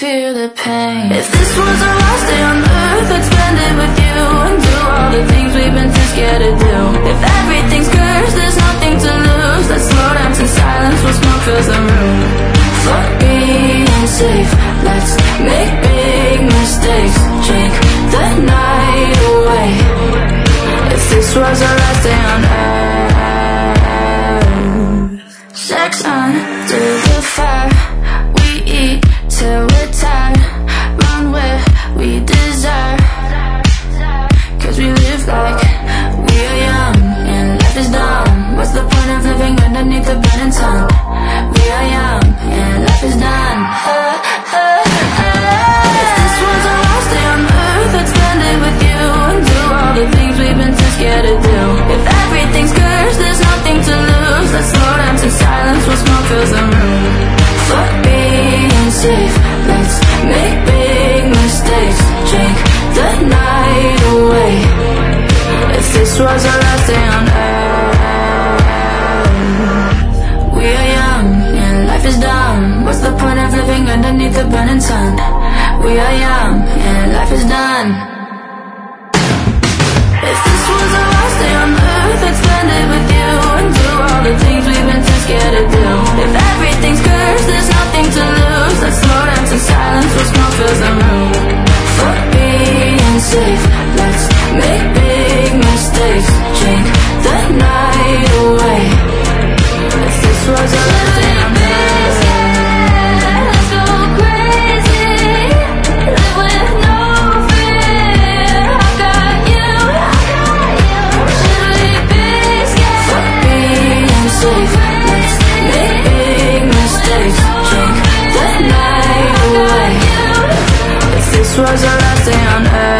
fear the pain. If this was our last day on earth, I'd spend it with you and do all the things we've been too scared to do. If everything's cursed, there's nothing to lose. Let's slow down to silence while smoke fills the room. Fuck being safe, let's make big mistakes. Drink the night away. If this was our last day on earth. Sex under the fire, we eat till we're tired. Run where we desire, 'cause we live like we are young and life is dumb. What's the point of living underneath the burning sun? We are young and life is done. If this was our last day on earth, I'd spend it with you and do all the things we've been too scared to do. If everything's cursed, there's nothing to lose. Let's slow down to silence while smoke fills the room. Fuck being safe, let's make big mistakes. Drink the night away. If this was our last day on earth. We are young and life is dumb. What's the point of living underneath the burning sun? We are young and life is done. If this was our last day on earth, I'd spend it with you and do all the things we've been too scared to do. If everything's cursed, there's nothing to lose. Let's slow down to silence while smoke fills the room. Fuck being safe, let's make big mistakes. Drink the night away. If this was our last day on earth. Let's go crazy, live with no fear. I got you. Should we be scared? Fuck being safe, let's make big mistakes. Drink the night away. If this was our last day on earth.